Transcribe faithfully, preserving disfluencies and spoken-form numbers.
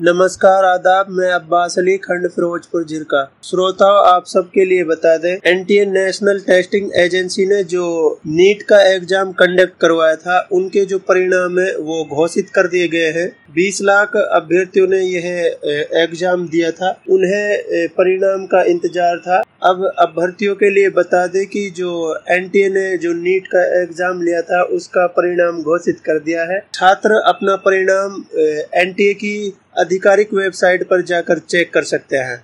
नमस्कार, आदाब। मैं अब्बास अली, खंड फिरोजपुर झिरका। श्रोताओं, आप सबके लिए बता दें, एनटीए नेशनल टेस्टिंग एजेंसी ने जो नीट का एग्जाम कंडक्ट करवाया था, उनके जो परिणाम है वो घोषित कर दिए गए हैं। बीस लाख अभ्यर्थियों ने यह एग्जाम दिया था, उन्हें परिणाम का इंतजार था। अब अभ्यर्थियों के लिए बता दें कि जो एनटीए ने जो नीट का एग्जाम लिया था, उसका परिणाम घोषित कर दिया है। छात्र अपना परिणाम एनटीए की आधिकारिक वेबसाइट पर जाकर चेक कर सकते हैं।